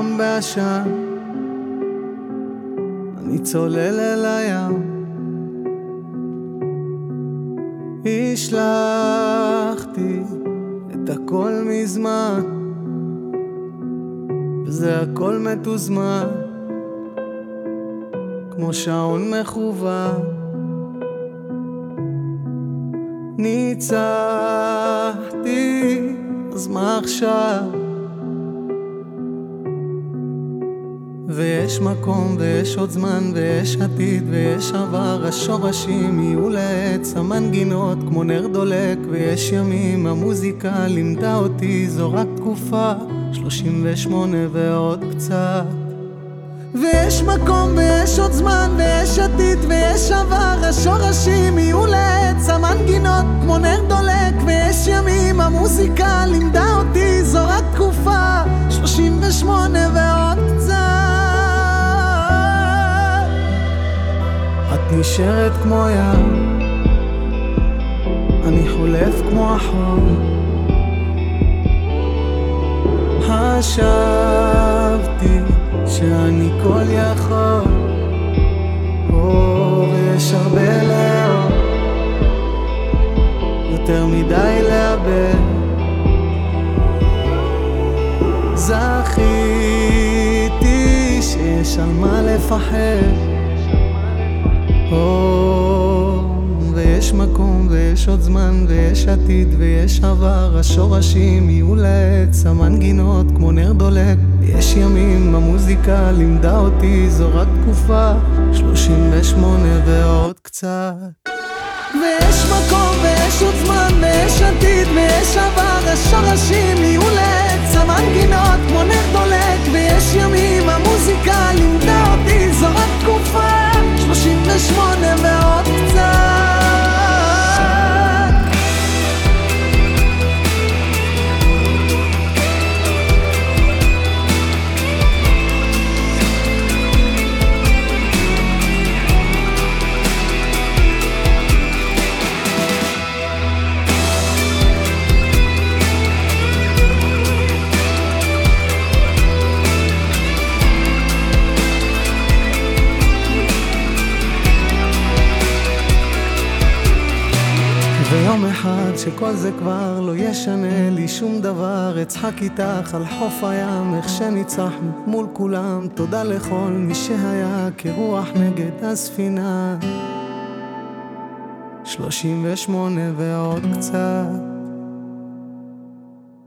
העולם בעשן, אני צולל אל הים. השלחתי את הכל מזמן, וזה הכל מתוזמן, כמו שעון מכוון. ניצחתי, אז מה עכשיו? ויש מקום ויש עוד זמן ויש עתיד ויש עבר. השורשים יהיו לעץ, המנגינות כמו נר דולק. ויש ימים, המוזיקה לימדה אותי, זו רק תקופה, 38 ועוד קצת. ויש מקום ויש עוד זמן ויש עתיד ויש עבר. השורשים יהיו לעץ, המנגינות כמו נר דולק. ויש ימים, המוזיקה לימדה אותי, זו רק תקופה, 38 ועוד קצת. את נשארת כמו ים, אני חולף כמו החול. חשבתי שאני כל יכול, ויש הרבה לאור, יותר מדי לאבד. זכיתי שיש על מה לפחד, ויש מקום ויש עוד זמן ויש עתיד ויש עבר. השורשים יהיו לעץ, המנגינות כמו נר דולק. יש ימים, המוזיקה לימדה אותי, זו רק תקופה, 38 ועוד קצת. ויש מקום ויש עוד זמן ויש עתיד ויש עבר. השורשים יהיו לעץ, המנגינות כמו נר דולק. ויש ימים, המוזיקה לימדה אותי, זו רק תקופה, 38 ועוד קצת. ויום אחד שכל זה כבר לא ישנה לי שום דבר, אצחק איתך על חוף הים, איך שניצחנו מול כולם. תודה לכל מי שהיה כרוח נגד הספינה, 38 ועוד קצת.